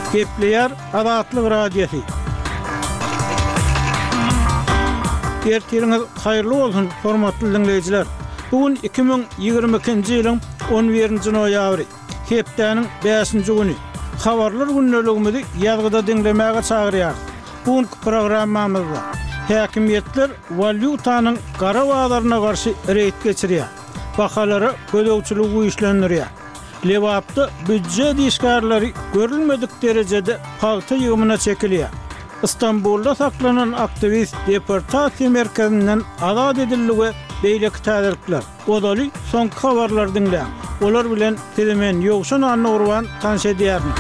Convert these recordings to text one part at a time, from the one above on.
Gepleyer Azatlyk Radiosu. Ertiriniz hayırlı olsun hormatly dinleyijiler. Bugün 2022-nji ýylyň 11-nji noýabry. Hepdeniň 5-nji güni. Habarlar günneligimizi ýazgyda dinlemäge çagyrýar. Bugünkü programmamyzda häkimetler valyutanyň gara wagtlaryna garşy reýt geçirýär. Bahalary gödöwçilik güýçlendirýär. Lewapda büdjet işgärleri görülmedik derejede paýta ýygmyna çekilýär. İstanbul'da saklanan aktivist deportasiya merkezinden azad ediligi beýleki täzelikler. Odaly soňky habarlar dinleýän. Olar bilen telemen ýogşan anurwan tanşedýärmi.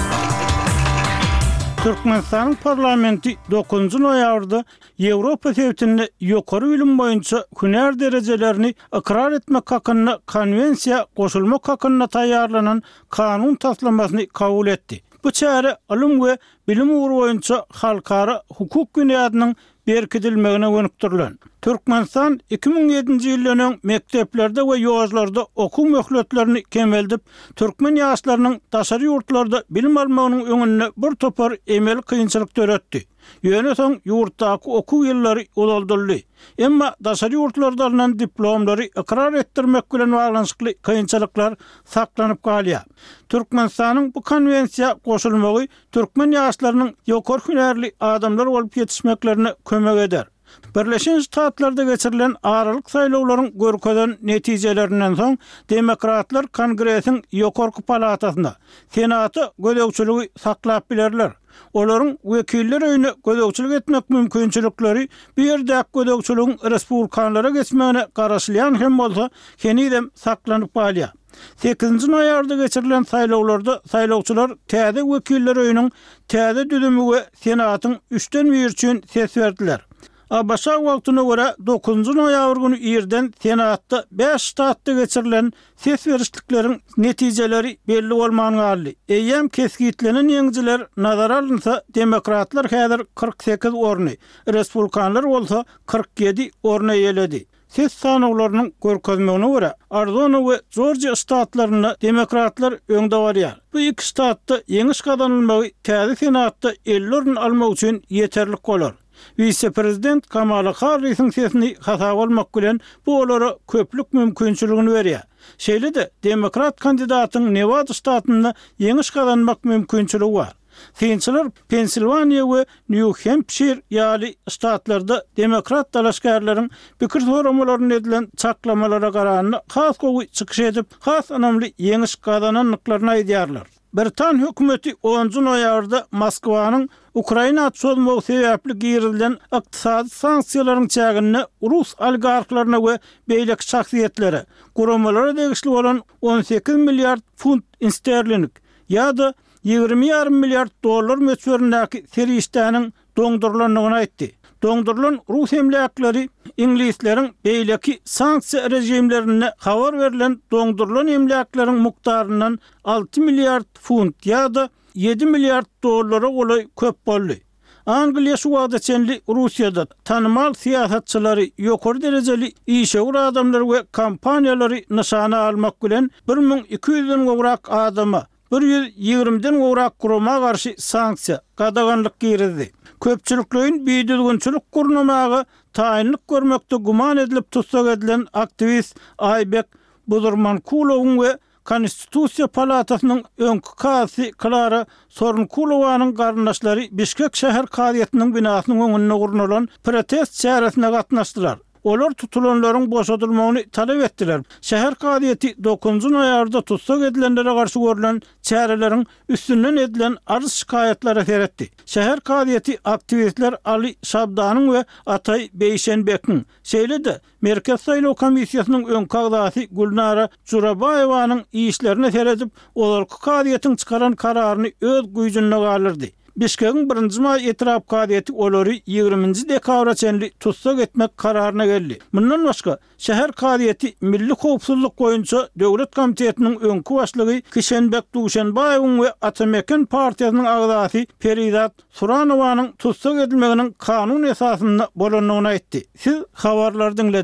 Türkmenistanyň parlamenti 9-njy noýabrda Ýewropa Sewwetinde ýokary bilim boýunça hünär derejelerini ikrar etmek hakyna konwensiýa goşulmak hakyna taýýarlanan kanun taslamasyny kabul etdi. Bu çare alym we bilim ugrü boýunça halkara hukuk günädiniň berkidilmegine gönükdirilen. Türkmenistan 2007-nji ýylyň mekteplerde we ýoğuzlarda okuw möhletlerini kemeldip, türkmen ýaşlarynyň daşary ýurtlarda bilim almagynyň öňüne bir topar emel kynçylyk töretdi. Ýöne soň ýurtdaky okuw ýyllary uzaldyldy. Emma daşary ýurtlarda alynan diplomlary ikrar etdirmek bilen baglanşykly kynçylyklar saklanyp galýar. Türkmenistanyň bu konwensiýa goşulmagy türkmen ýaşlarynyň ýokary hünärli adamlar bolup ýetişmeklerine kömek eder. Birleşen Ştatlarda geçirilen aralyk saýlawlaryň görkezden netijelerinden soň Demokratlar Kongresiň ýokarky palatasyna Senaty gödöwçiligi saklap bilerler. Olaryň wekiller öýüne gödöwçilik etmek mümkinçilikleri bir ýerde gödöwçiligiň respublikanlara geçmegine garaşlyan hem bolsa henidem saklanyp galýar. 8-nji noýabrda geçirilen saýlawlarda saýlawçylar täze wekiller öýüniň täze düzümi we Senatyň 3den 1 üçin ses berdiler. Abaşa wagtyna görä 9-njy noýabr güni ýerden Senatda 5 ştatda geçirilen ses berişlikleriň netijeleri belli bolmanyny aldy. Eýem keskitlenen ýeňjiler nazara alynsa, Demokratlar häzir 48 orny, Respublikanlar bolsa 47 orny ýeledi. Ses sanawlarynyň görkezmegine görä Arizona we Georgia ştatlaryna Demokratlar öňde barýar. Bu iki ştatda ýeňiş kazanylmagy täze Senatda 50 orn almak üçin ýeterlik bolar. Vice-prezident Kamala Harris'in sesini hasap almak bilen bu olara köplük mümkinçiligini berýär. Şeýle-de Demokrat kandidatyň Nevada ştatynda ýeňiş kazanmak mümkinçiligi bar. Synçylar Pensilvaniya we New Hampshire ýaly ştatlarda Demokrat dalaşgarlaryň pikir soramalaryny edilen çaklamalara garanyny has gowy çykyş edip, has önemli ýeňiş kazananlyklaryny aýdýarlar. Britan hökümeti 10-njy noýabrda Moskwanyň Ukraina atşolmagy sebäpli girilen ykdysady sanksiýalaryň çägini Rus oligarklaryna we beýleki şahsiýetlere, guramalara degişli bolan 18 milliard funt sterling ýa-da 20,5 milliard dollar möçberindäki serişdäniň doňdurulanyny aýtdy. Doňdurulan Rus emlakları İngilisleriň beýleki sanksiýa rejimlerine habar verilen doňdurulan emlaklaryň mukdaryndan 6 milliard funt ýa-da 7 milliard dollara golay köp boldy. Angliýa şu wagtda çenli Russiýada tanymal siýasatçylary ýokary derejeli işe ura adamlar we kampaniýalary nyşana almak bilen 1200-den gowrak adama 120-den gowrak guruma garşy sanksiýa gadaganlyk girdi. Köpçüliklerin biýdilgünçilik gurnamagy taýinlik görmekde guman edilip tutsak edilen aktivist Aybek Budurmankulowyň we Konstitusiýa palatasynyň öňkü kasy Klara Sorunkulowanyň garyndaşlary Bişkek şäher kadyýatynyň binasynyň öňünde gurnulan protest çäresine gatnaşdylar. Olar tutulanlaryň boşadylmagyny talep etdiler. Şäher kadyýaty 9-njy noýabrda tutsak edilenlere garşy görülen çäreleriň üstünden edilen arz şikayetlere seretdi. Şäher kadyýaty aktivistler Ali Şabdanyň we Atay Beýşenbekiň, şeýle-de Merkez Saýlaw Komissiýasynyň öňkü agdasy Gulnara Jurabaýewanyň işlerine seredip, olarky kadyýatyň çykaran kararyny öz güýjünde galyrdy. Bişkekiň 1-nji maý etiraf kadyýaty olary 20-nji dekabra çenli tutsak etmek kararyna geldi. Mundan başga şäher kadyýaty milli howpsuzlyk boýunça döwlet komitetiniň öňkü başlygy Kişenbek Duşenbaýewiň we Atameken partiýasynyň agdasy Peridat Suranowanyň tutsak edilmeginiň kanun esasynda bolanyny aýtdy. Siz habarlardan